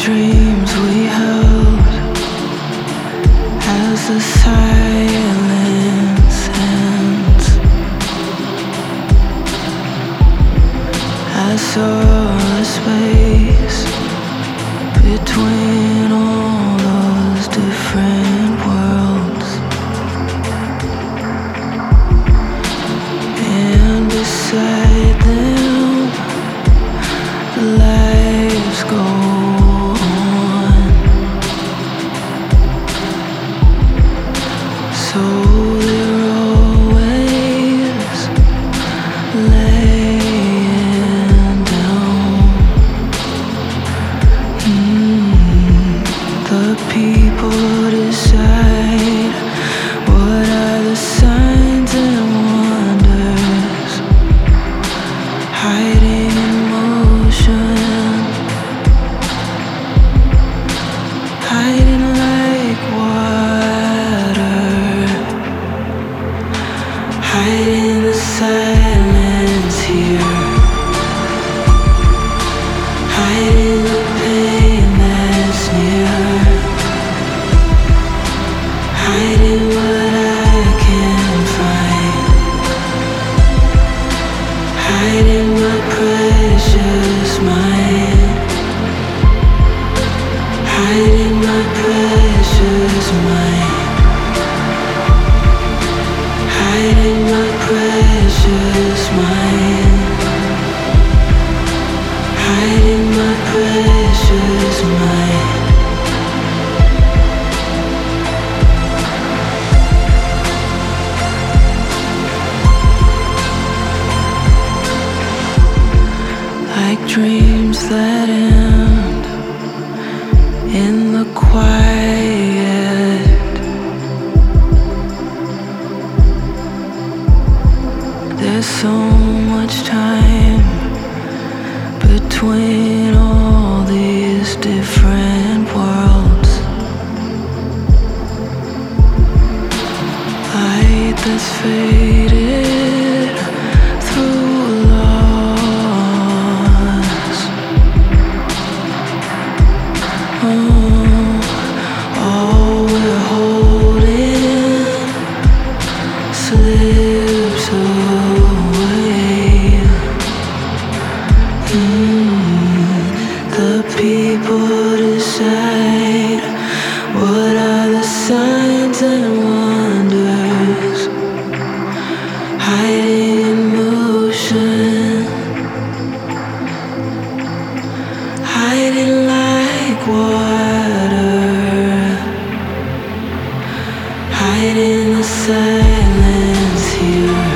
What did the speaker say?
dreams we held as the silence ends. I saw the space between all those different worlds, and beside them the lives go on. So they're always laying down. The people decide what are the signs and wonders hiding in motion, hiding like water, hiding the silence here, hiding the pain that's near, hiding what I can't find, hiding my precious mind, hiding my precious mind, hiding my precious mind, hiding my precious mind. Like dreams that end in the quiet, there's so much time between all these different worlds. Light that's faded through loss. All we're holding slips away. The people decide what are the signs and wonders hiding in motion, hiding like water, hiding the silence here.